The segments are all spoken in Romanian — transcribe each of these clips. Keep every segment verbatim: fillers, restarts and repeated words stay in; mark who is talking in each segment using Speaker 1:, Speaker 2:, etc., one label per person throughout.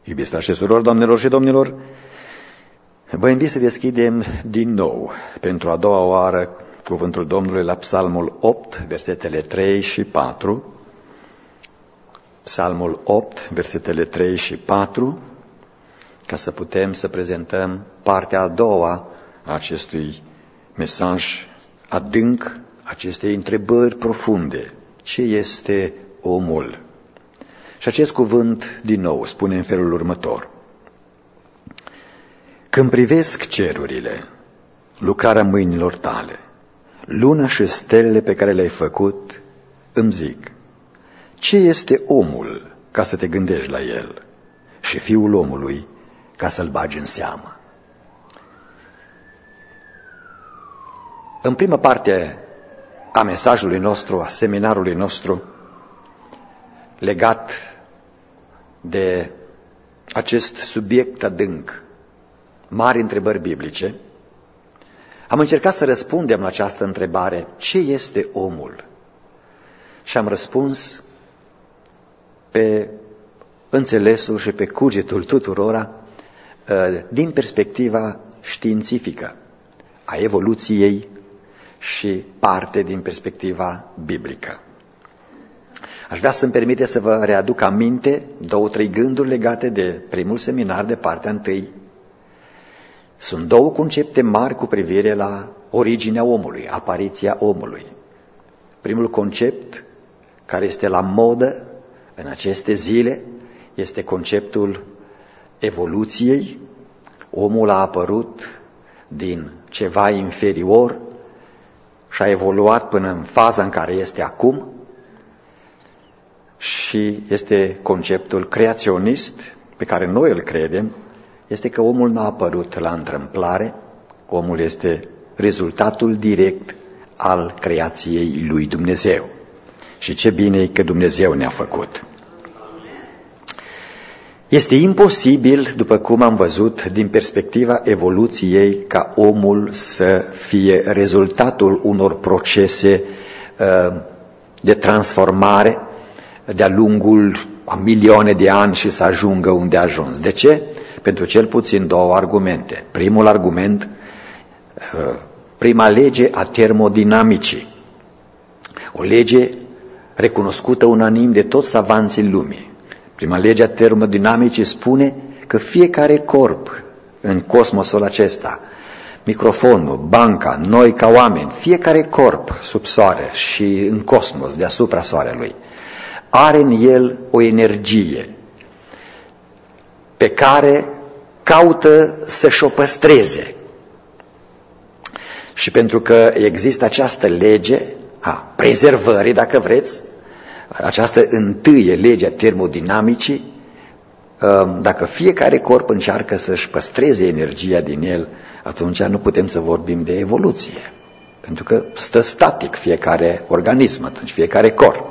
Speaker 1: Iubiți frați și surori, doamnelor și domnilor, vă invit să deschidem din nou, pentru a doua oară, cuvântul Domnului la Psalmul opt, versetele trei și patru. Psalmul opt, versetele trei și patru, ca să putem să prezentăm partea a doua a acestui mesaj adânc, acestei întrebări profunde. Ce este omul? Și acest cuvânt, din nou, spune în felul următor. Când privesc cerurile, lucrarea mâinilor tale, luna și stelele pe care le-ai făcut, îmi zic, ce este omul ca să te gândești la el și fiul omului ca să-l bagi în seamă? În prima parte a mesajului nostru, a seminarului nostru, legat de acest subiect adânc, mari întrebări biblice, am încercat să răspundem la această întrebare, ce este omul? Și am răspuns pe înțelesul și pe cugetul tuturora din perspectiva științifică a evoluției și parte din perspectiva biblică. Aș vrea să-mi permite să vă readuc aminte două, trei gânduri legate de primul seminar de partea întâi. Sunt două concepte mari cu privire la originea omului, apariția omului. Primul concept, care este la modă în aceste zile, este conceptul evoluției. Omul a apărut din ceva inferior și a evoluat până în faza în care este acum. Și este conceptul creaționist pe care noi îl credem, este că omul n-a apărut la întâmplare, omul este rezultatul direct al creației lui Dumnezeu. Și ce bine e că Dumnezeu ne-a făcut. Este imposibil, după cum am văzut, din perspectiva evoluției, ca omul să fie rezultatul unor procese uh, de transformare de-a lungul a milioane de ani și să ajungă unde a ajuns. De ce? Pentru cel puțin două argumente. Primul argument, prima lege a termodinamicii, o lege recunoscută unanim de toți savanții lumii. Prima lege a termodinamicii spune că fiecare corp în cosmosul acesta, microfonul, banca, noi ca oameni, fiecare corp sub soare și în cosmos, deasupra soarelui, are în el o energie pe care caută să-și o păstreze. Și pentru că există această lege a prezervării, dacă vreți, această întâie lege a termodinamicii, dacă fiecare corp încearcă să-și păstreze energia din el, atunci nu putem să vorbim de evoluție. Pentru că stă static fiecare organism, atunci fiecare corp.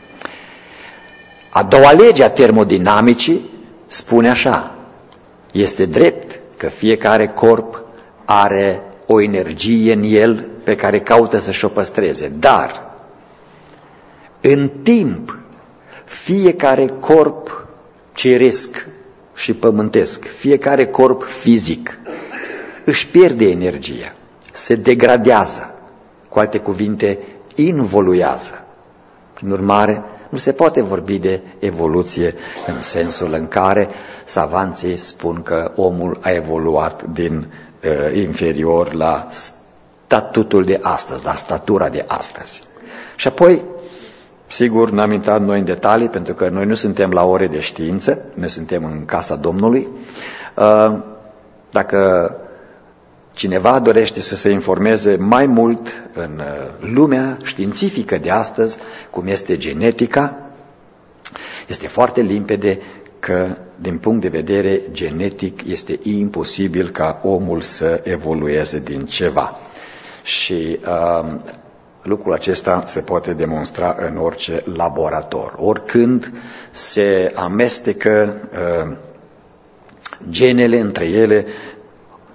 Speaker 1: A doua lege a termodinamicii spune așa, este drept că fiecare corp are o energie în el pe care caută să-și o păstreze, dar în timp fiecare corp ceresc și pământesc, fiecare corp fizic își pierde energia, se degradează, cu alte cuvinte, involuează. Prin urmare, nu se poate vorbi de evoluție în sensul în care savanții spun că omul a evoluat din uh, inferior la statutul de astăzi, la statura de astăzi. Și apoi, sigur, n-am intrat noi în detalii, pentru că noi nu suntem la ore de știință, noi suntem în casa Domnului. Uh, dacă cineva dorește să se informeze mai mult în lumea științifică de astăzi, cum este genetica, este foarte limpede că, din punct de vedere genetic, este imposibil ca omul să evolueze din ceva. Și uh, lucrul acesta se poate demonstra în orice laborator. Oricând se amestecă uh, genele între ele,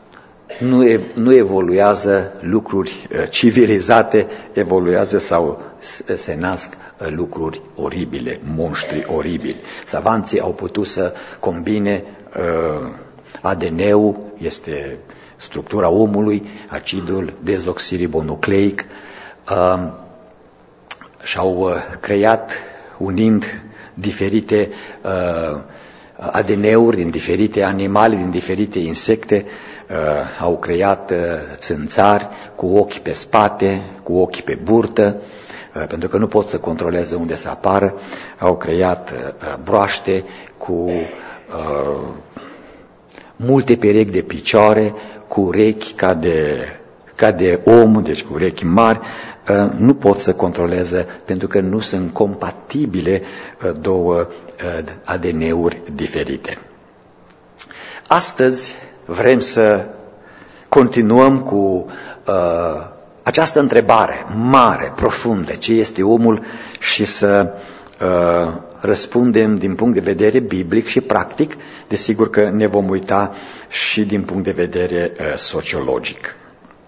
Speaker 1: Nu, nu evoluează lucruri civilizate, evoluează sau se nasc lucruri oribile, monștri oribili. Savanții au putut să combine uh, A D N-ul, este structura omului, acidul dezoxiribonucleic, uh, și-au uh, creat, unind diferite uh, A D N-uri din diferite animale, din diferite insecte, uh, au creat uh, țânțari cu ochi pe spate, cu ochi pe burtă, uh, pentru că nu pot să controleze unde să apară. Au creat uh, broaște cu uh, multe perechi de picioare, cu urechi ca de, ca de om, deci cu urechi mari. Uh, nu pot să controleze pentru că nu sunt compatibile uh, două uh, A D N-uri diferite. Astăzi vrem să continuăm cu uh, această întrebare mare, profundă, ce este omul, și să uh, răspundem din punct de vedere biblic și practic. Desigur că ne vom uita și din punct de vedere uh, sociologic.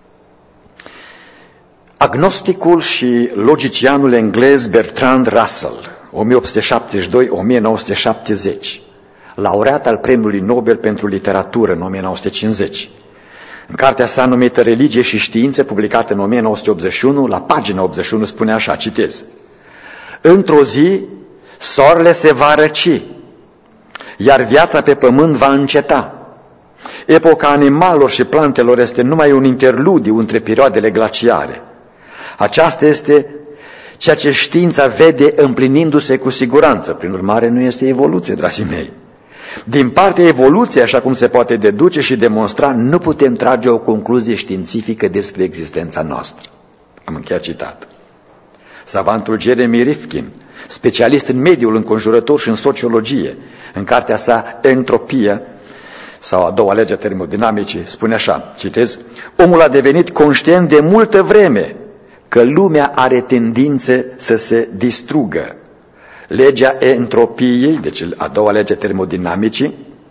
Speaker 1: Agnosticul și logicianul englez Bertrand Russell, o mie opt sute șaptezeci și doi - o mie nouă sute șaptezeci, laureat al Premiului Nobel pentru Literatură în o mie nouă sute cincizeci, în cartea sa numită Religie și Științe, publicată în o mie nouă sute optzeci și unu, la pagina optzeci și unu spune așa, citez: într-o zi soarele se va răci, iar viața pe pământ va înceta. Epoca animalelor și plantelor este numai un interludiu între perioadele glaciare. Aceasta este ceea ce știința vede împlinindu-se cu siguranță. Prin urmare, nu este evoluție, dragii mei. Din partea evoluției, așa cum se poate deduce și demonstra, nu putem trage o concluzie științifică despre existența noastră. Am încheiat citat. Savantul Jeremy Rifkin, specialist în mediul înconjurător și în sociologie, în cartea sa Entropia, sau a doua lege a termodinamicii, spune așa, citez: omul a devenit conștient de multă vreme că lumea are tendințe să se distrugă. Legea entropiei, deci a doua lege a termodinamicii,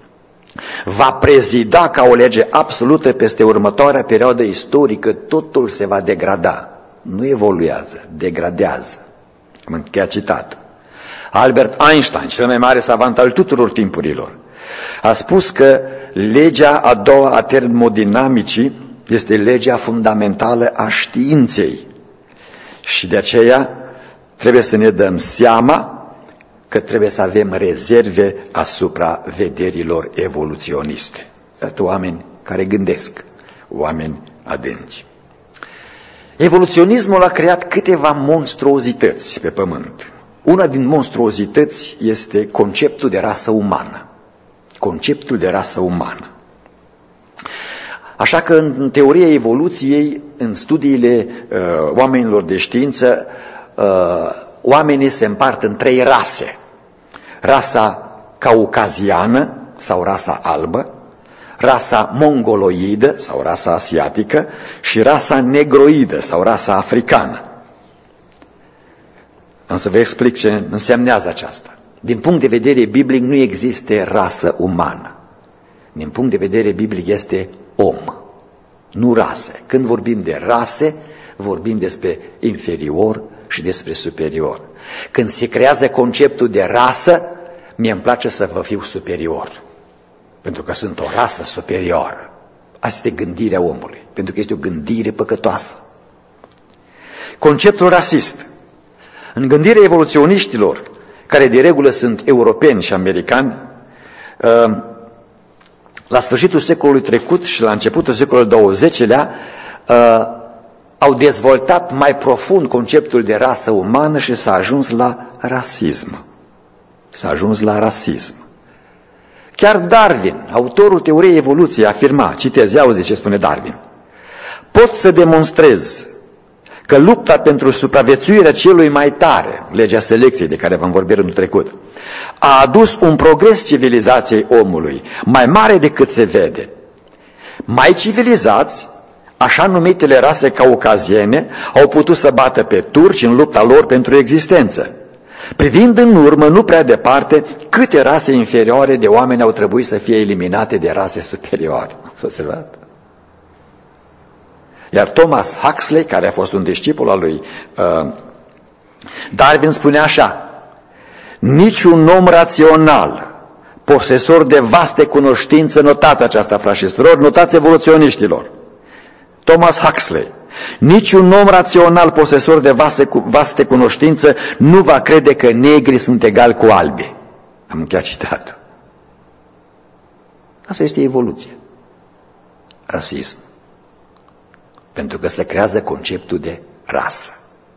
Speaker 1: va prezida ca o lege absolută peste următoarea perioadă istorică. Totul se va degrada. Nu evoluează, degradează. Am încheiat citat. Albert Einstein, cel mai mare savant al tuturor timpurilor, a spus că legea a doua a termodinamicii este legea fundamentală a științei și de aceea trebuie să ne dăm seama că trebuie să avem rezerve asupra vederilor evoluționiste. Iată oameni care gândesc, oameni adânci. Evoluționismul a creat câteva monstruozități pe pământ. Una din monstruozități este conceptul de rasă umană. Conceptul de rasă umană. Așa că în teoria evoluției, în studiile uh, oamenilor de știință, uh, oamenii se împart în trei rase. Rasa caucaziană sau rasa albă, rasa mongoloidă sau rasa asiatică și rasa negroidă sau rasa africană. Am să vă explic ce însemnează aceasta. Din punct de vedere biblic nu există rasă umană. Din punct de vedere biblic este om, nu rase. Când vorbim de rase, vorbim despre inferior și despre superior. Când se creează conceptul de rasă, mie îmi place să vă fiu superior, pentru că sunt o rasă superioară. Asta este gândirea omului, pentru că este o gândire păcătoasă. Conceptul rasist. În gândirea evoluționiștilor, care de regulă sunt europeni și americani, la sfârșitul secolului trecut și la începutul secolului douăzecilea, au dezvoltat mai profund conceptul de rasă umană și s-a ajuns la rasism. S-a ajuns la rasism. Chiar Darwin, autorul teoriei evoluției, afirma, citez, ia auzi ce spune Darwin: pot să demonstrez că lupta pentru supraviețuirea celui mai tare, legea selecției de care v-am vorbit în trecut, a adus un progres civilizației omului mai mare decât se vede. Mai civilizați, așa numitele rase caucaziene, au putut să bată pe turci în lupta lor pentru existență. Privind în urmă, nu prea departe, câte rase inferioare de oameni au trebuit să fie eliminate de rase superioare. S-a observat? Iar Thomas Huxley, care a fost un discipol al lui uh, Darwin spune așa: niciun om rațional, posesor de vaste cunoștințe, notați aceasta, frați și surori, notați evoluționiștilor, Thomas Huxley, niciun om rațional, posesor de vaste, vaste cunoștințe, nu va crede că negri sunt egali cu albi. Am încheiat citatul. Asta este evoluție. Rasism. Pentru că se creează conceptul de rasă.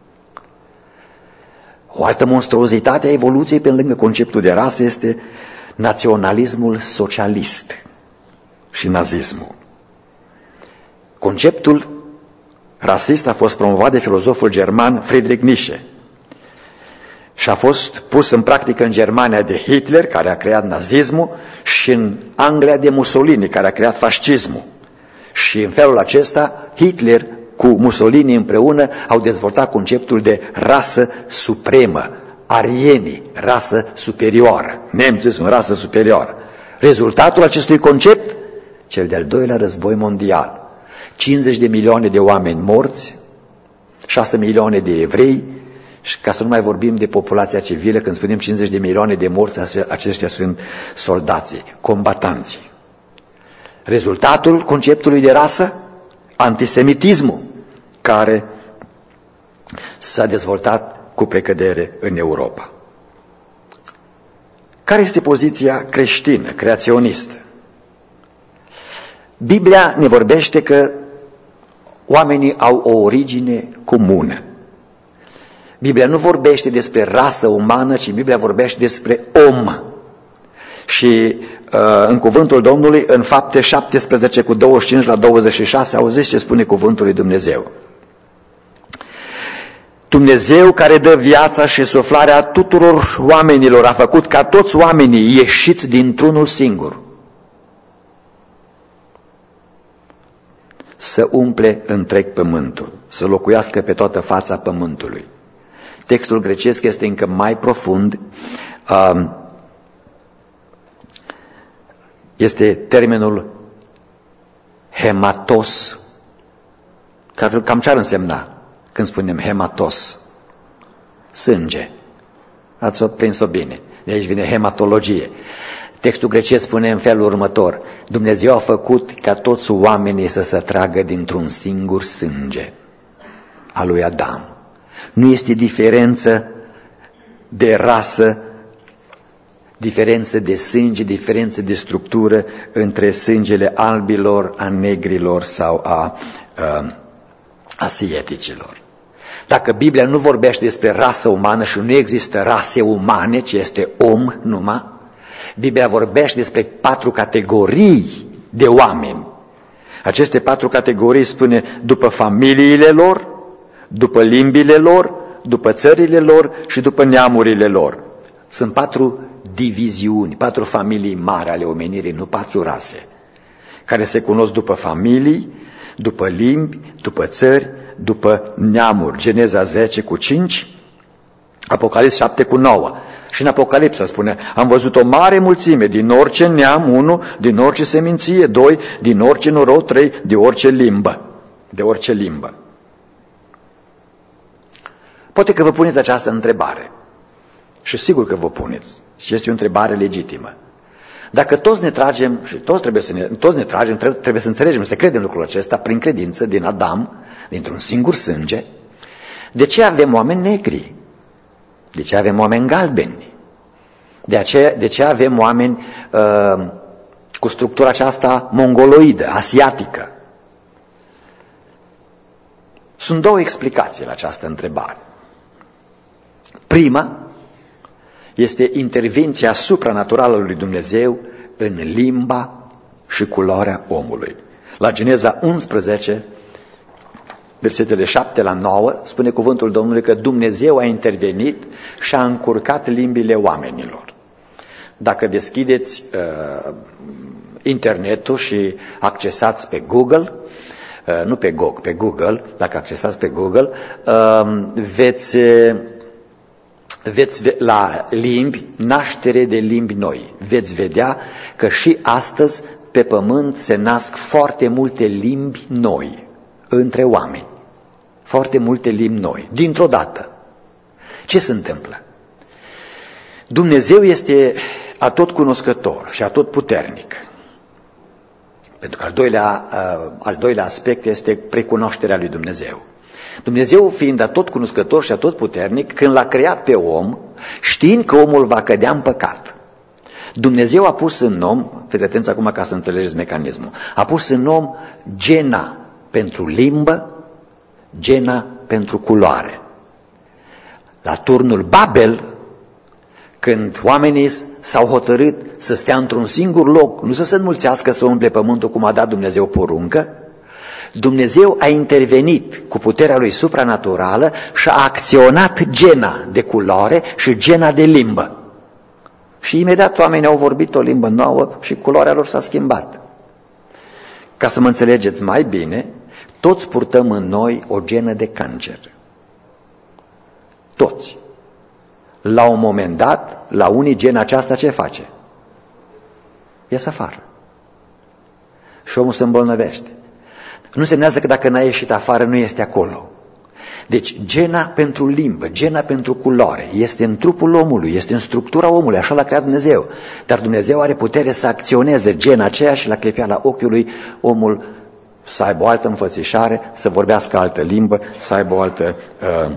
Speaker 1: O altă monstruozitate a evoluției pe lângă conceptul de rasă este naționalismul socialist și nazismul. Conceptul rasist a fost promovat de filozoful german Friedrich Nietzsche și a fost pus în practică în Germania de Hitler, care a creat nazismul, și în Anglia de Mussolini, care a creat fascismul. Și în felul acesta Hitler cu Mussolini împreună au dezvoltat conceptul de rasă supremă, arienii, rasă superioară. Nemții sunt rasă superioară. Rezultatul acestui concept? Cel de-al doilea război mondial. cincizeci de milioane de oameni morți, șase milioane de evrei, și ca să nu mai vorbim de populația civilă, când spunem cincizeci de milioane de morți, aceștia sunt soldații, combatanții. Rezultatul conceptului de rasă? Antisemitismul, care s-a dezvoltat cu precădere în Europa. Care este poziția creștină, creaționistă? Biblia ne vorbește că oamenii au o origine comună. Biblia nu vorbește despre rasă umană, ci Biblia vorbește despre om. Și uh, în cuvântul Domnului, în Fapte șaptesprezece cu douăzeci și cinci la douăzeci și șase, auziți ce spune cuvântul lui Dumnezeu. Dumnezeu care dă viața și suflarea tuturor oamenilor a făcut ca toți oamenii ieșiți dintr-unul singur să umple întreg pământul, să locuiască pe toată fața pământului. Textul grecesc este încă mai profund. Este termenul hematos. Cam ce ar însemna când spunem hematos? Sânge. Ați prins-o bine. De aici vine hematologie. Textul grecesc spune în felul următor: Dumnezeu a făcut ca toți oamenii să se tragă dintr-un singur sânge, al lui Adam. Nu este diferență de rasă, diferență de sânge, diferență de structură între sângele albilor, a negrilor sau a uh, asieticilor. Dacă Biblia nu vorbește despre rasă umană și nu există rase umane, ci este om numai, Biblia vorbește despre patru categorii de oameni. Aceste patru categorii spune după familiile lor, după limbile lor, după țările lor și după neamurile lor. Sunt patru diviziuni, patru familii mari ale omenirii, nu patru rase, care se cunosc după familii, după limbi, după țări, după neamuri. Geneza zece cu cinci, Apocalips șapte cu nouă. Și în Apocalipsa spune: am văzut o mare mulțime din orice neam, unu, din orice seminție, doi, din orice norod, trei, de orice limbă. De orice limbă. Poate că vă puneți această întrebare. Și sigur că vă puneți. Și este o întrebare legitimă. Dacă toți ne tragem, și toți trebuie să ne, toți ne tragem, trebuie să înțelegem, să credem lucrul acesta prin credință din Adam, dintr-un singur sânge, de ce avem oameni negri? De ce avem oameni galbeni? De, aceea, de ce avem oameni uh, cu structura aceasta mongoloidă, asiatică? Sunt două explicații la această întrebare. Prima este intervenția supranaturală lui Dumnezeu în limba și culoarea omului. La Geneza unsprezece, versetele șapte la nouă, spune cuvântul Domnului că Dumnezeu a intervenit și a încurcat limbile oamenilor. Dacă deschideți uh, internetul și accesați pe Google, uh, nu pe Google, pe Google, dacă accesați pe Google, uh, veți, veți la limbi, naștere de limbi noi, veți vedea că și astăzi pe pământ se nasc foarte multe limbi noi între oameni. Foarte multe limbi noi, dintr-o dată. Ce se întâmplă? Dumnezeu este atotcunoscător și atotputernic. Pentru că al doilea, al doilea aspect este precunoașterea lui Dumnezeu. Dumnezeu fiind atotcunoscător și atotputernic, când l-a creat pe om, știind că omul va cădea în păcat, Dumnezeu a pus în om, fiți atenți acum ca să înțelegeți mecanismul, a pus în om gena pentru limbă, gena pentru culoare. La turnul Babel, când oamenii s-au hotărât să stea într-un singur loc, nu să se înmulțească, să umple pământul cum a dat Dumnezeu poruncă, Dumnezeu a intervenit cu puterea lui supranaturală și a acționat gena de culoare și gena de limbă. Și imediat oamenii au vorbit o limbă nouă și culoarea lor s-a schimbat. Ca să mă înțelegeți mai bine, toți purtăm în noi o genă de cancer. Toți. La un moment dat, la unii gena aceasta ce face? Ies afară. Și omul se îmbolnăvește. Nu semnează că dacă n-a ieșit afară, nu este acolo. Deci, gena pentru limbă, gena pentru culoare, este în trupul omului, este în structura omului, așa l-a creat Dumnezeu. Dar Dumnezeu are putere să acționeze gena aceea și la clipeala ochiului omul să aibă o altă înfățișare, să vorbească altă limbă, să aibă o altă uh,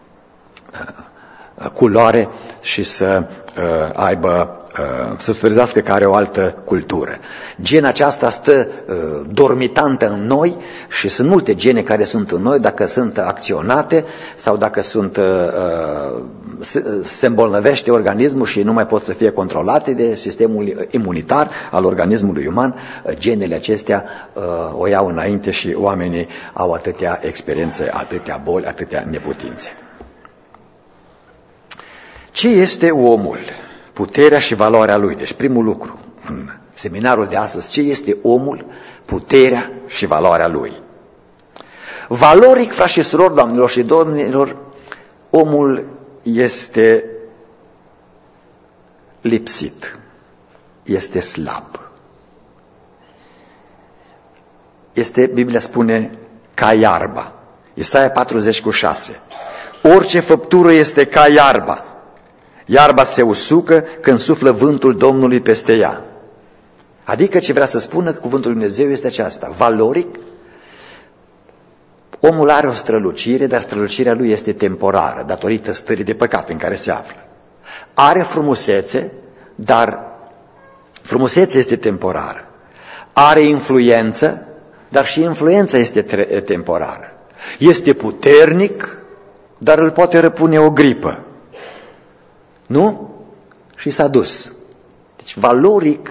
Speaker 1: uh, culoare și să uh, aibă să sperizească că are o altă cultură. Gena aceasta stă uh, dormitantă în noi și sunt multe gene care sunt în noi, dacă sunt acționate sau dacă sunt, uh, se, se îmbolnăvește organismul și nu mai pot să fie controlate de sistemul imunitar al organismului uman, genele acestea uh, o iau înainte și oamenii au atâtea experiențe, atâtea boli, atâtea neputințe. Ce este omul? Puterea și valoarea lui. Deci primul lucru în seminarul de astăzi, ce este omul, puterea și valoarea lui. Valoric, frați și surori, doamnelor și domnilor, omul este lipsit, este slab. Este, Biblia spune, ca iarba. Isaia patruzeci cu șase. Orice făptură este ca iarba. Iarba se usucă când suflă vântul Domnului peste ea. Adică ce vrea să spună cuvântul lui Dumnezeu este aceasta. Valoric, omul are o strălucire, dar strălucirea lui este temporară, datorită stării de păcat în care se află. Are frumusețe, dar frumusețea este temporară. Are influență, dar și influența este temporară. Este puternic, dar îl poate răpune o gripă. Nu? Și s-a dus. Deci valoric,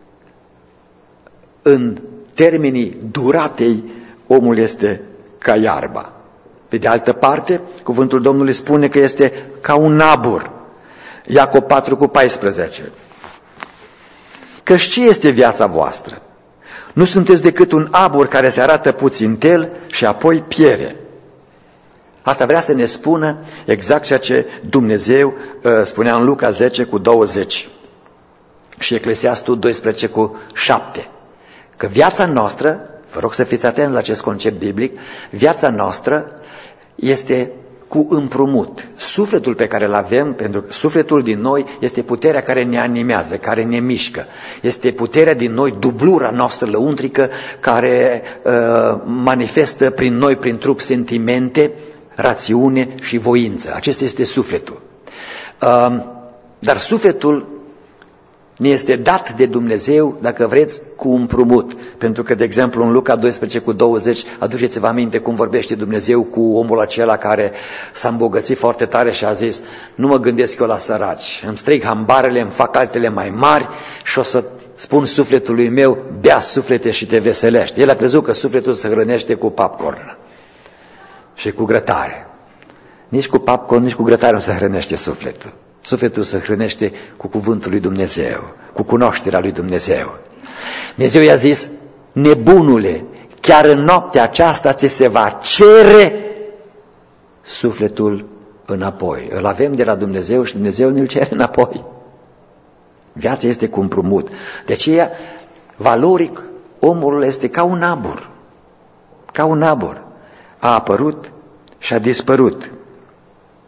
Speaker 1: în termenii duratei, omul este ca iarba. Pe de altă parte, cuvântul Domnului spune că este ca un abur. Iacob patru cu paisprezece. Căci ce este viața voastră? Nu sunteți decât un abur care se arată puțintel și apoi piere. Asta vrea să ne spună exact ceea ce Dumnezeu uh, spunea în Luca zece cu douăzeci și Eclesiastul doisprezece cu șapte. Că viața noastră, vă rog să fiți atenți la acest concept biblic, viața noastră este cu împrumut. Sufletul pe care îl avem, pentru că sufletul din noi este puterea care ne animează, care ne mișcă. Este puterea din noi, dublura noastră lăuntrică, care uh, manifestă prin noi, prin trup, sentimente, rațiune și voință. Acesta este sufletul. Uh, dar sufletul ne este dat de Dumnezeu, dacă vreți, cu împrumut. Pentru că, de exemplu, în Luca doisprezece cu douăzeci, aduceți-vă aminte cum vorbește Dumnezeu cu omul acela care s-a îmbogățit foarte tare și a zis: nu mă gândesc eu la săraci, îmi strig hambarele, îmi fac altele mai mari și o să spun sufletului meu: bea suflete și te veselești. El a crezut că sufletul se hrănește cu popcorn și cu grătare. Nici cu popcorn, nici cu grătare nu se hrănește sufletul. Sufletul se hrănește cu cuvântul lui Dumnezeu, cu cunoașterea lui Dumnezeu. Dumnezeu i-a zis: nebunule, chiar în noaptea aceasta ți se va cere sufletul înapoi. Îl avem de la Dumnezeu și Dumnezeu ne-l cere înapoi. Viața este cu împrumut. De aceea, valoric, omul este ca un abur. Ca un abur. A apărut și a dispărut.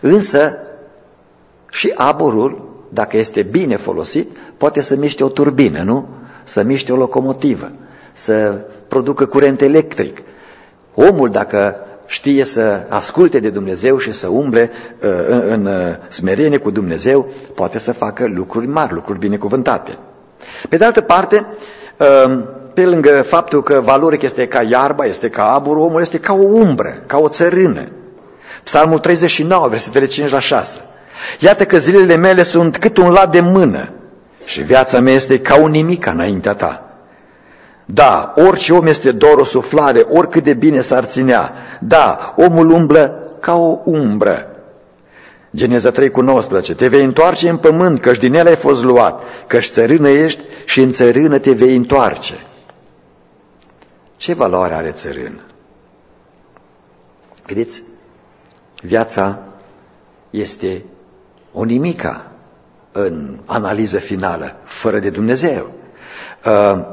Speaker 1: Însă și aburul, dacă este bine folosit, poate să miște o turbină, nu? Să miște o locomotivă, să producă curent electric. Omul, dacă știe să asculte de Dumnezeu și să umble uh, în, în uh, smerenie cu Dumnezeu, poate să facă lucruri mari, lucruri binecuvântate. Pe de altă parte, uh, pe lângă faptul că valoric este ca iarba, este ca aburul, omul este ca o umbră, ca o țărână. Psalmul treizeci și nouă, versetele cinci la șase. Iată că zilele mele sunt cât un lat de mână și viața mea este ca un nimic înaintea ta. Da, orice om este doar o suflare, oricât de bine s-ar ținea. Da, omul umblă ca o umbră. Geneza trei cu nouăsprezece. Te vei întoarce în pământ, căci din el ai fost luat, căci țărână ești și în țărână te vei întoarce. Ce valoare are țărână? Vedeți? Viața este o nimica în analiză finală, fără de Dumnezeu. Uh,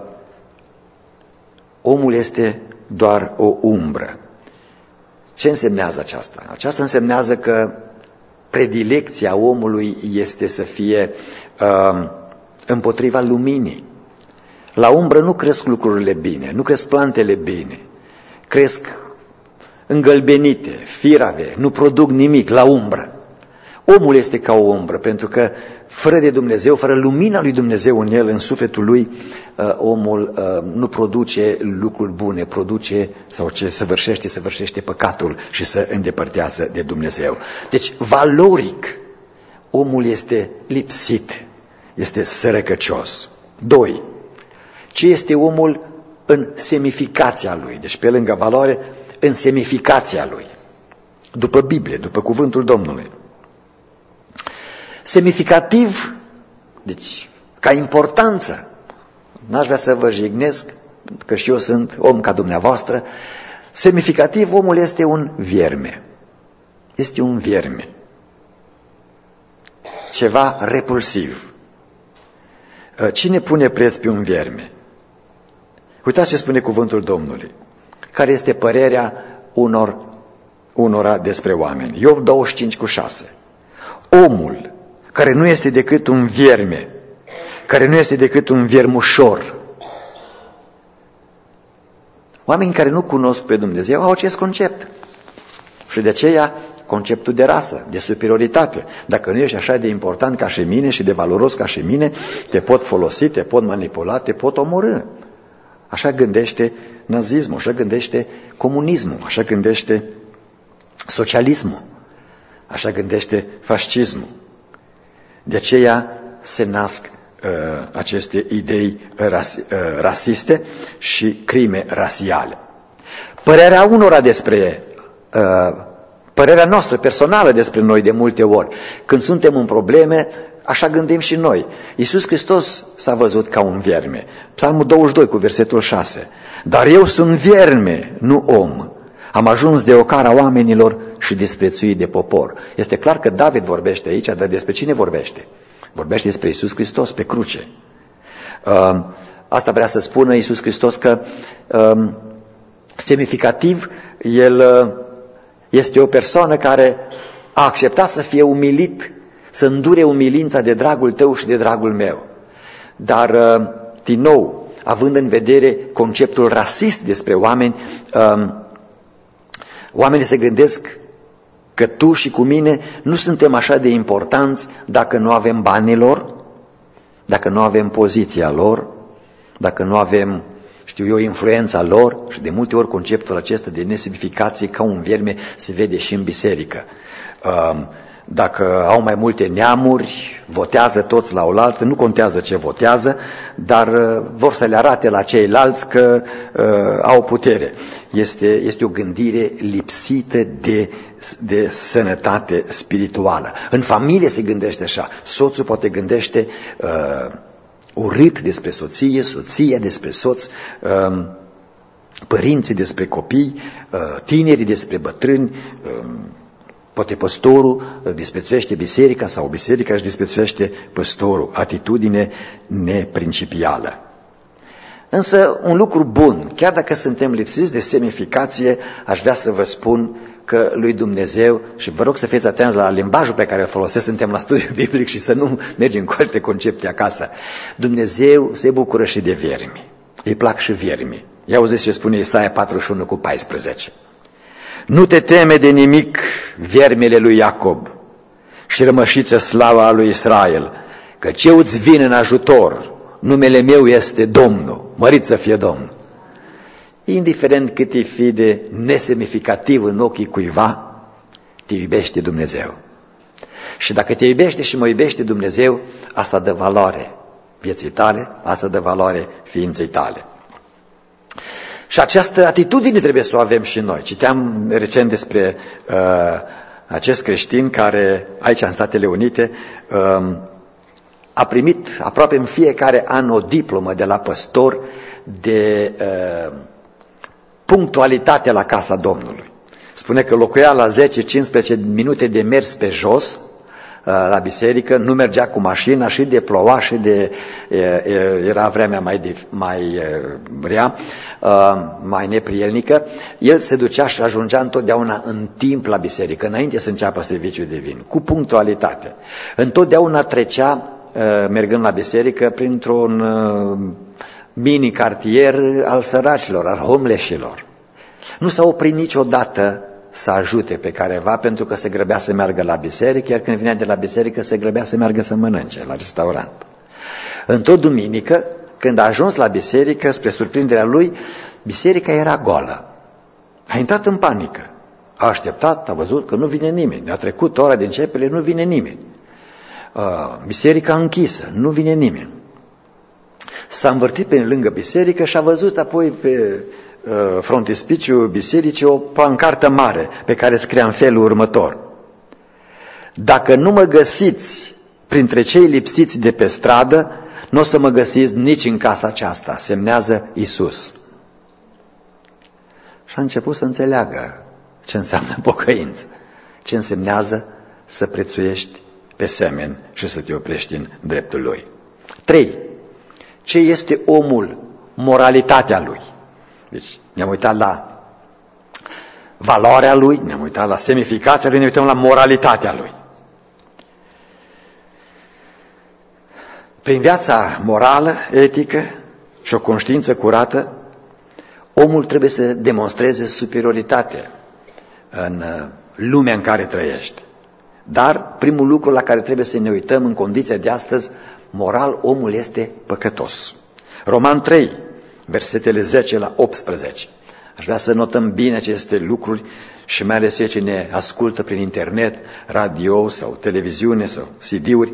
Speaker 1: omul este doar o umbră. Ce însemnează aceasta? Aceasta însemnează că predilecția omului este să fie uh, împotriva luminii. La umbră nu cresc lucrurile bine, nu cresc plantele bine, cresc îngălbenite, firave, nu produc nimic la umbră. Omul este ca o umbră, pentru că fără de Dumnezeu, fără lumina lui Dumnezeu în el, în sufletul lui, omul nu produce lucruri bune, produce sau ce săvârșește, săvârșește păcatul și se îndepărtează de Dumnezeu. Deci, valoric, omul este lipsit, este sărăcăcios. Doi, ce este omul în semificația lui? Deci, pe lângă valoare, în semificația lui. După Biblie, după cuvântul Domnului. Semificativ, deci ca importanță, n-aș vrea să vă jignesc, că și eu sunt om ca dumneavoastră, semificativ omul este un vierme. Este un vierme. Ceva repulsiv. Cine pune preț pe un vierme? Uitați ce spune cuvântul Domnului. Care este părerea unor, unora despre oameni. Iov douăzeci și cinci cu șase. Omul care nu este decât un vierme, care nu este decât un viermușor. Oamenii care nu cunosc pe Dumnezeu au acest concept. Și de aceea conceptul de rasă, de superioritate. Dacă nu ești așa de important ca și mine și de valoros ca și mine, te pot folosi, te pot manipula, te pot omorî. Așa gândește nazismul, așa gândește comunismul, așa gândește socialismul, așa gândește fascismul. De aceea se nasc uh, aceste idei ras, uh, rasiste și crime rasiale. Părerea unora despre, uh, părerea noastră personală despre noi de multe ori, când suntem în probleme, așa gândim și noi. Iisus Hristos s-a văzut ca un vierme. Psalmul douăzeci și doi cu versetul șase. Dar eu sunt vierme, nu om. Am ajuns de ocara oamenilor și disprețuit de popor. Este clar că David vorbește aici, dar despre cine vorbește? Vorbește despre Iisus Hristos pe cruce. Asta vrea să spună Iisus Hristos că semnificativ El este o persoană care a acceptat să fie umilit, să îndure umilința de dragul tău și de dragul meu. Dar, din nou, având în vedere conceptul rasist despre oameni, oamenii se gândesc că tu și cu mine nu suntem așa de importanți dacă nu avem banii lor, dacă nu avem poziția lor, dacă nu avem, știu eu, influența lor. Și de multe ori conceptul acesta de nesemnificație ca un vierme se vede și în biserică. Dacă au mai multe neamuri, votează toți la oaltă, nu contează ce votează, dar vor să le arate la ceilalți că uh, au putere. Este, este o gândire lipsită de, de sănătate spirituală. În familie se gândește așa. Soțul poate gândește uh, urât despre soție, soția despre soț, uh, părinții despre copii, uh, tinerii despre bătrâni, uh, poate păstorul disprețuiește biserica sau biserica își disprețuiește păstorul. Atitudine neprincipială. Însă un lucru bun, chiar dacă suntem lipsiți de semnificație, aș vrea să vă spun că lui Dumnezeu, și vă rog să fiți atenți la limbajul pe care îl folosesc, suntem la studiu biblic și să nu mergem cu alte concepte acasă. Dumnezeu se bucură și de viermi. Îi plac și viermi. Ia auziți ce spune Isaia patruzeci și unu cu paisprezece. Nu te teme de nimic, viermele lui Iacob, și rămășiță slava a lui Israel, căci eu îți vin în ajutor, numele meu este Domnul, mărit să fie Domnul. Indiferent cât e fi de nesemnificativ în ochii cuiva, te iubește Dumnezeu. Și dacă te iubește și mă iubește Dumnezeu, asta dă valoare vieții tale, asta dă valoare ființei tale. Și această atitudine trebuie să o avem și noi. Citeam recent despre uh, acest creștin care, aici în Statele Unite, uh, a primit aproape în fiecare an o diplomă de la păstor de uh, punctualitate la casa Domnului. Spune că locuia la zece cincisprezece minute de mers pe jos la biserică, nu mergea cu mașina și de ploua și de, era vremea mai, mai rea, mai neprielnică. El se ducea și ajungea întotdeauna în timp la biserică, înainte să înceapă serviciul de vin, cu punctualitate. Întotdeauna trecea, mergând la biserică, printr-un mini-cartier al săracilor, al homeless-ilor. Nu s-a oprit niciodată să ajute pe careva pentru că se grăbea să meargă la biserică, iar când vinea de la biserică se grăbea să meargă să mănânce la restaurant. În tot duminică, când a ajuns la biserică, spre surprinderea lui, biserica era goală. A intrat în panică. A așteptat, a văzut că nu vine nimeni. A trecut ora de începere, nu vine nimeni. Biserica închisă, nu vine nimeni. S-a învârtit pe lângă biserică și a văzut apoi pe frontispiciul bisericii o pancartă mare pe care scria în felul următor: dacă nu mă găsiți printre cei lipsiți de pe stradă, nu o să mă găsiți nici în casa aceasta, semnează Iisus. Și a început să înțeleagă ce înseamnă pocăință, ce însemnează să prețuiești pe semeni și să te oprești în dreptul lui. Trei. Ce este omul? Moralitatea lui. Deci ne-am uitat la valoarea lui, ne-am uitat la semnificația lui, ne uităm la moralitatea lui. Prin viața morală, etică și o conștiință curată, omul trebuie să demonstreze superioritate în lumea în care trăiește. Dar primul lucru la care trebuie să ne uităm în condiția de astăzi, moral, omul este păcătos. Roman trei, versetele zece la optsprezece. Aș vrea să notăm bine aceste lucruri și mai ales ce ne ascultă prin internet, radio sau televiziune sau C D-uri,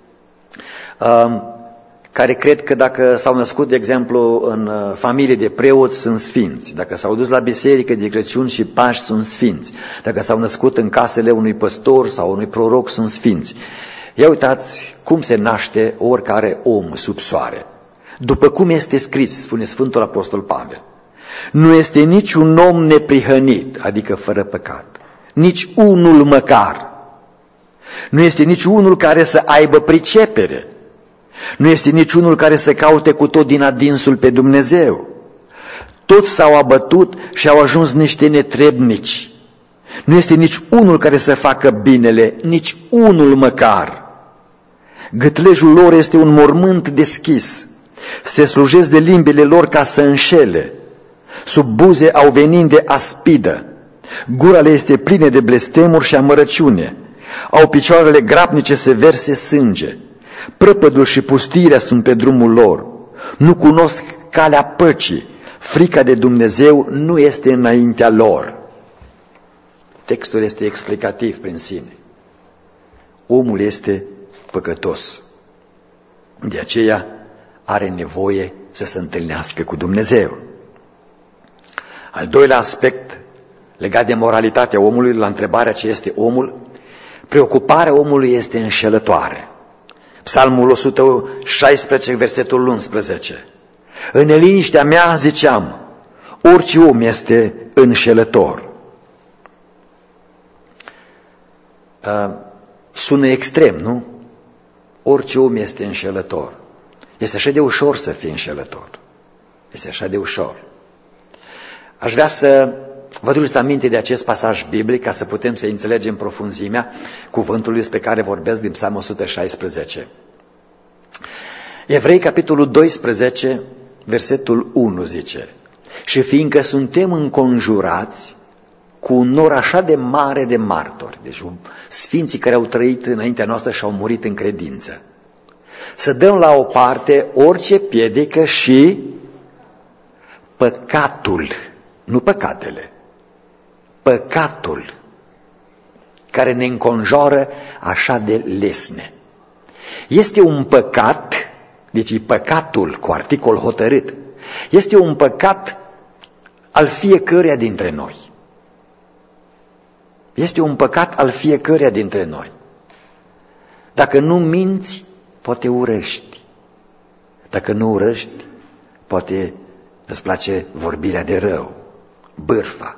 Speaker 1: care cred că dacă s-au născut, de exemplu, în familie de preoți, sunt sfinți. Dacă s-au dus la biserică de Crăciun și Paști, sunt sfinți. Dacă s-au născut în casele unui păstor sau unui proroc, sunt sfinți. Ia uitați cum se naște oricare om sub soare. După cum este scris, spune Sfântul Apostol Pavel, nu este niciun om neprihănit, adică fără păcat, nici unul măcar. Nu este nici unul care să aibă pricepere. Nu este nici unul care să caute cu tot din adinsul pe Dumnezeu. Toți s-au abătut și au ajuns niște netrebnici. Nu este nici unul care să facă binele, nici unul măcar. Gâtlejul lor este un mormânt deschis. Se slujesc de limbile lor ca să înșele. Sub buze au venind de aspidă. Gura le este plină de blestemuri și amărăciune. Au picioarele grabnice să verse sânge. Prăpădul și pustirea sunt pe drumul lor. Nu cunosc calea păcii. Frica de Dumnezeu nu este înaintea lor. Textul este explicativ prin sine. Omul este păcătos. De aceea are nevoie să se întâlnească cu Dumnezeu. Al doilea aspect legat de moralitatea omului, la întrebarea ce este omul, preocuparea omului este înșelătoare. Psalmul o sută șaisprezece, versetul unsprezece. În neliniștea mea ziceam, orice om este înșelător. Uh, sună extrem, nu? Orice om este înșelător. Este așa de ușor să fii înșelător. Este așa de ușor. Aș vrea să vă aduceți aminte de acest pasaj biblic ca să putem să înțelegem profunzimea cuvântului despre care vorbesc din Psalmul o sută șaisprezece. Evrei, capitolul doisprezece, versetul unu zice: și fiindcă suntem înconjurați cu un nor așa de mare de martori, deci sfinții care au trăit înaintea noastră și au murit în credință, să dăm la o parte orice piedică și păcatul, nu păcatele, păcatul care ne înconjoară așa de lesne. Este un păcat, deci e păcatul cu articol hotărât, este un păcat al fiecăruia dintre noi. Este un păcat al fiecăruia dintre noi. Dacă nu minți, poate urăști. Dacă nu urăști, poate îți place vorbirea de rău, bârfa.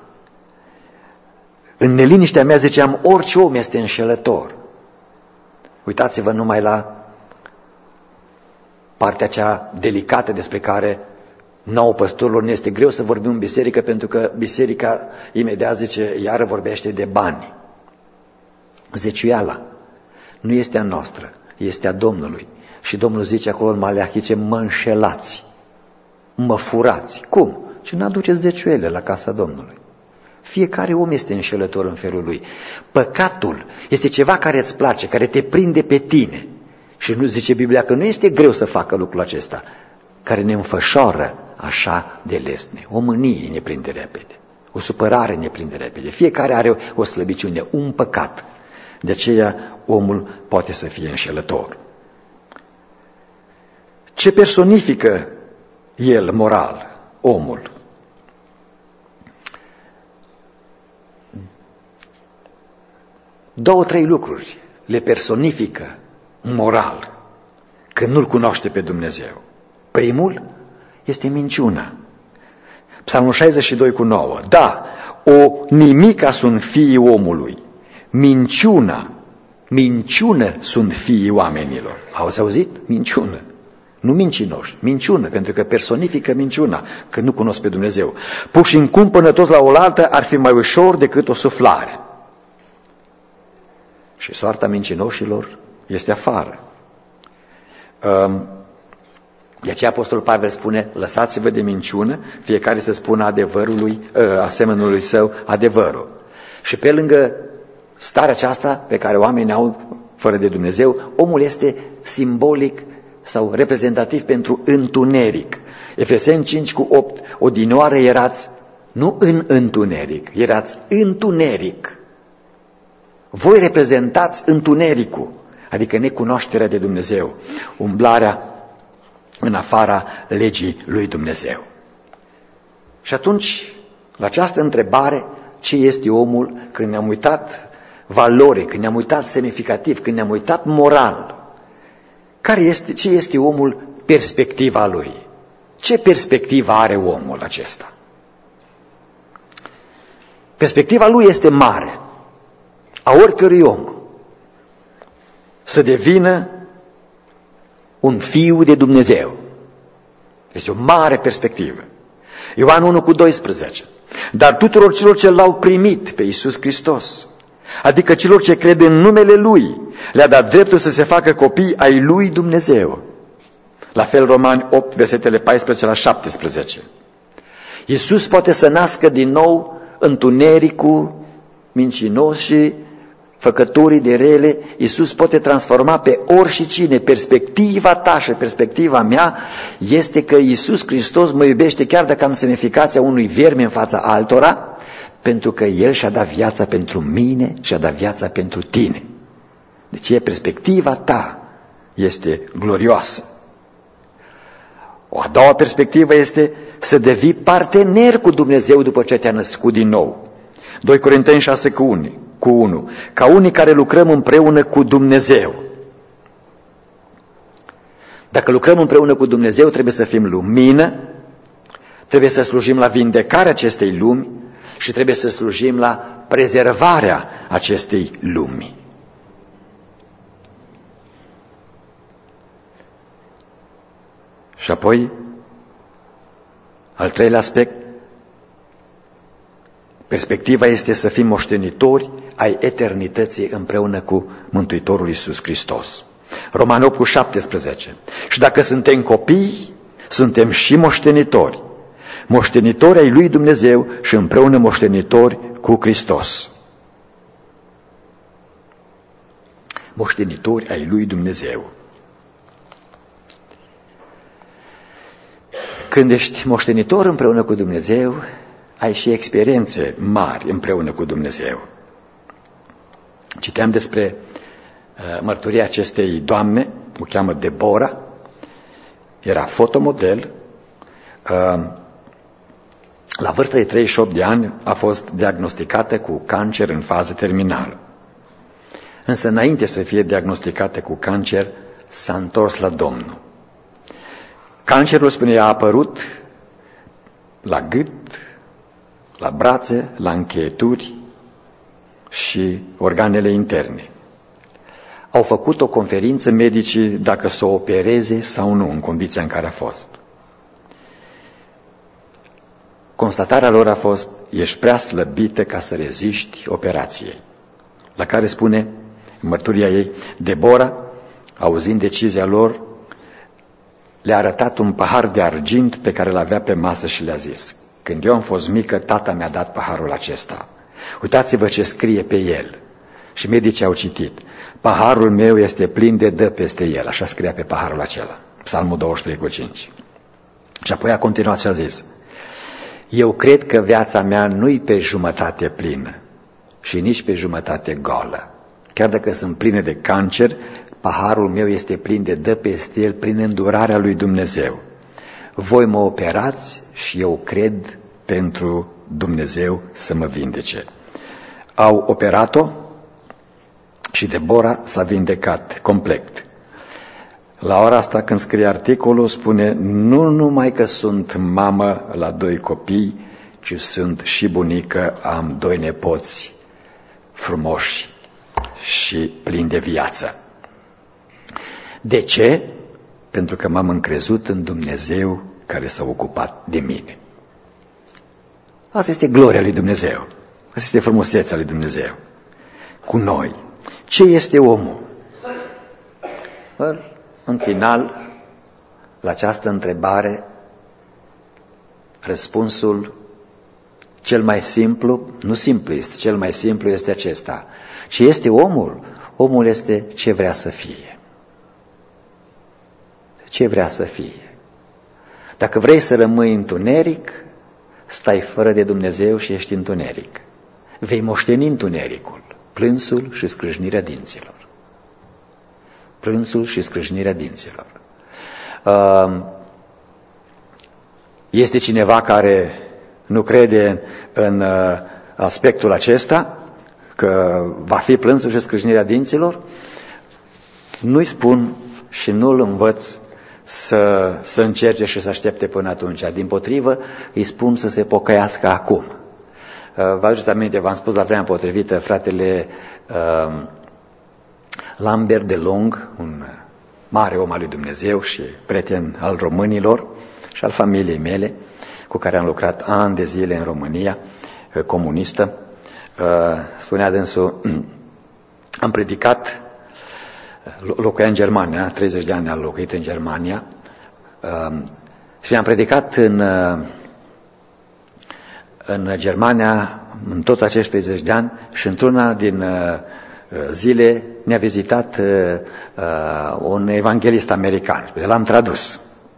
Speaker 1: În neliniștea mea ziceam, orice om este înșelător. Uitați-vă numai la partea cea delicată despre care nouă păstorilor ne este greu să vorbim în biserică, pentru că biserica imediat zice, iară vorbește de bani. Zeciuiala nu este a noastră, este a Domnului. Și Domnul zice acolo în Maleahice, mă înșelați, mă furați. Cum? Și nu aduceți zeciuiele la casa Domnului. Fiecare om este înșelător în felul lui. Păcatul este ceva care îți place, care te prinde pe tine. Și nu zice Biblia că nu este greu să facă lucrul acesta, care ne înfășoară așa de lesne. O mânie ne prinde repede, o supărare ne prinde repede. Fiecare are o slăbiciune, un păcat. De aceea omul poate să fie înșelător. Ce personifică el moral, omul? Două, trei lucruri le personifică moral când nu-L cunoaște pe Dumnezeu. Primul este minciuna. Psalmul șaizeci și doi cu nouă. Da, o nimica sunt fiii omului. Minciuna, minciună sunt fiii oamenilor. Auzi auzit? Minciună. Nu mincinoși, minciună, pentru că personifică minciuna, că nu cunosc pe Dumnezeu. Puși în cumpănă toți la oaltă ar fi mai ușor decât o suflare. Și soarta mincinoșilor este afară. De aceea Apostolul Pavel spune, lăsați-vă de minciună, fiecare să spună adevărului, asemenului său adevărul. Și pe lângă starea aceasta pe care oamenii au fără de Dumnezeu, omul este simbolic sau reprezentativ pentru întuneric. Efeseni cinci cu opt, odinioară erați nu în întuneric, erați întuneric. Voi reprezentați întunericul, adică necunoașterea de Dumnezeu, umblarea în afara legii lui Dumnezeu. Și atunci, la această întrebare, ce este omul, când ne-am uitat valori, când ne-am uitat semnificativ, când ne-am uitat moral, care este, ce este omul, perspectiva lui? Ce perspectivă are omul acesta? Perspectiva lui este mare, a oricărui om, să devină un fiu de Dumnezeu. Este o mare perspectivă. Ioan unu cu doisprezece. Dar tuturor celor ce l-au primit pe Iisus Hristos, adică celor ce cred în numele Lui, le-a dat dreptul să se facă copii ai Lui Dumnezeu. La fel Romani opt, versetele paisprezece la șaptesprezece. Iisus poate să nască din nou întunericul, mincinoșii, făcătorii de rele. Iisus poate transforma pe oricine. Perspectiva ta și perspectiva mea este că Iisus Hristos mă iubește chiar dacă am semnificația unui vierme în fața altora, pentru că El și-a dat viața pentru mine și-a dat viața pentru tine. Deci e perspectiva ta este glorioasă. O a doua perspectivă este să devii partener cu Dumnezeu după ce te-a născut din nou. doi Corinteni șase cu unu. Ca unii care lucrăm împreună cu Dumnezeu. Dacă lucrăm împreună cu Dumnezeu, trebuie să fim lumină, trebuie să slujim la vindecarea acestei lumi și trebuie să slujim la prezervarea acestei lumi. Și apoi, al treilea aspect, Perspectiva este să fim moștenitori ai eternității împreună cu Mântuitorul Iisus Hristos. Romani opt cu șaptesprezece. Și dacă suntem copii, suntem și moștenitori. Moștenitori ai lui Dumnezeu și împreună moștenitori cu Hristos. Moștenitori ai lui Dumnezeu. Când ești moștenitor împreună cu Dumnezeu, ai și experiențe mari împreună cu Dumnezeu. Citeam despre uh, mărturia acestei doamne, o cheamă Debora, era fotomodel, uh, la vârsta de treizeci și opt de ani a fost diagnosticată cu cancer în fază terminală. Însă înainte să fie diagnosticată cu cancer, s-a întors la Domnul. Cancerul, spune, a apărut la gât, la brațe, la încheieturi și organele interne. Au făcut o conferință medicii dacă să o opereze sau nu în condiția în care a fost. Constatarea lor a fost: ești prea slăbită ca să reziști operației. La care spune, în mărturia ei, Debora, auzind decizia lor, le-a arătat un pahar de argint pe care l-avea pe masă și le-a zis: când eu am fost mică, tata mi-a dat paharul acesta. Uitați-vă ce scrie pe el. Și medicii au citit: paharul meu este plin de dă peste el. Așa scria pe paharul acela. Psalmul douăzeci și trei cu cinci. Și apoi a continuat și a zis: eu cred că viața mea nu-i pe jumătate plină și nici pe jumătate goală. Chiar dacă sunt pline de cancer, paharul meu este plin de dă peste el prin îndurarea lui Dumnezeu. Voi mă operați și eu cred pentru Dumnezeu să mă vindece. Au operat-o și Debora s-a vindecat complet. La ora asta, când scrie articolul, spune: nu numai că sunt mamă la doi copii, ci sunt și bunică, am doi nepoți frumoși și plini de viață. De ce? Pentru că m-am încrezut în Dumnezeu care s-a ocupat de mine. Asta este gloria lui Dumnezeu. Asta este frumusețea lui Dumnezeu cu noi. Ce este omul? În final, la această întrebare, răspunsul cel mai simplu, nu simplu este, cel mai simplu este acesta. Ce este omul? Omul este ce vrea să fie. Ce vrea să fie. Dacă vrei să rămâi întuneric, stai fără de Dumnezeu și ești întuneric. Vei moșteni întunericul, plânsul și scrâșnirea dinților. Plânsul și scrâșnirea dinților. Este cineva care nu crede în aspectul acesta, că va fi plânsul și scrâșnirea dinților? Nu-i spun și nu-l învăț să, să încerce și să aștepte până atunci. Dimpotrivă, îi spun să se pocăiască acum. Vă aduceți aminte, v-am spus la vremea potrivită, fratele uh, Lambert de Long, un mare om al lui Dumnezeu și prieten al românilor și al familiei mele, cu care am lucrat ani de zile în România comunistă, spunea dânsul: am predicat, locuia în Germania, treizeci de ani a locuit în Germania, și am predicat în, în Germania în toți acești treizeci de ani și într-una din zile ne-a vizitat un evanghelist american. L-am tradus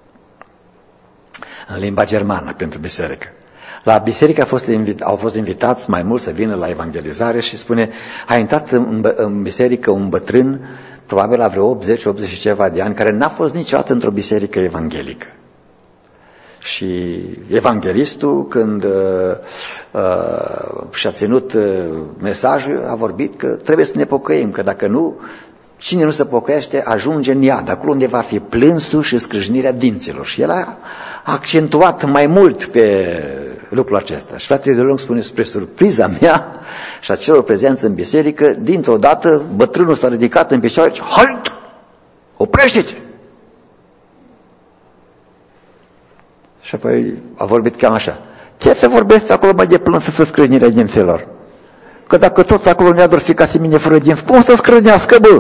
Speaker 1: în limba germană pentru biserică. La biserică a fost invit, au fost invitați mai mult să vină la evangelizare și spune: a intrat în, în biserică un bătrân, probabil la vreo optzeci optzeci și ceva de ani, care n-a fost niciodată într-o biserică evanghelică. Și evanghelistul, când uh, uh, și-a ținut uh, mesajul, a vorbit că trebuie să ne pocăim, că dacă nu, cine nu se pocăiește ajunge în iad, acolo unde va fi plânsul și scrâșnirea dinților. Și el a accentuat mai mult pe lucrul acesta. Și fratele de Long spune: spre surpriza mea și a celor prezenți în biserică, dintr-o dată bătrânul s-a ridicat în picioare și: halt! Oprește-te! Și apoi a vorbit cam așa: Ce să vorbesc acolo mai de plâns să scrâșnire dinților? Că dacă toți acolo ne-ador fi ca mine fără dinți, cum să scrâșnească, bă?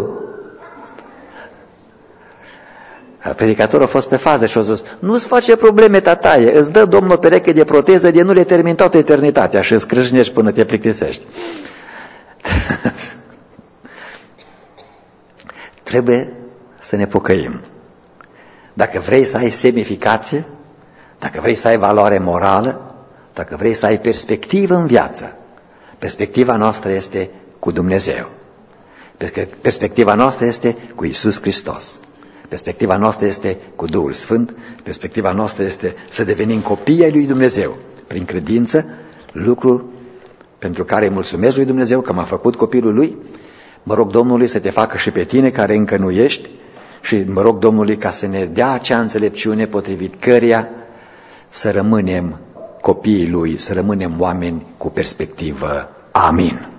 Speaker 1: Predicatorul a fost pe fază și a zis, nu-ți face probleme, tataie, îți dă Domnul o pereche de proteză de nu le termin toată eternitatea și îți scrâșnești până te plictisești. Trebuie să ne pocăim. Dacă vrei să ai semnificație, dacă vrei să ai valoare morală, dacă vrei să ai perspectivă în viață, perspectiva noastră este cu Dumnezeu. Perspectiva noastră este cu Iisus Hristos. Perspectiva noastră este cu Duhul Sfânt. Perspectiva noastră este să devenim copii ai lui Dumnezeu. Prin credință, lucru pentru care îi mulțumesc lui Dumnezeu că m-a făcut copilul lui. Mă rog Domnului să te facă și pe tine care încă nu ești și mă rog Domnului ca să ne dea acea înțelepciune potrivit căreia să rămânem copiii lui, să rămânem oameni cu perspectivă. Amin.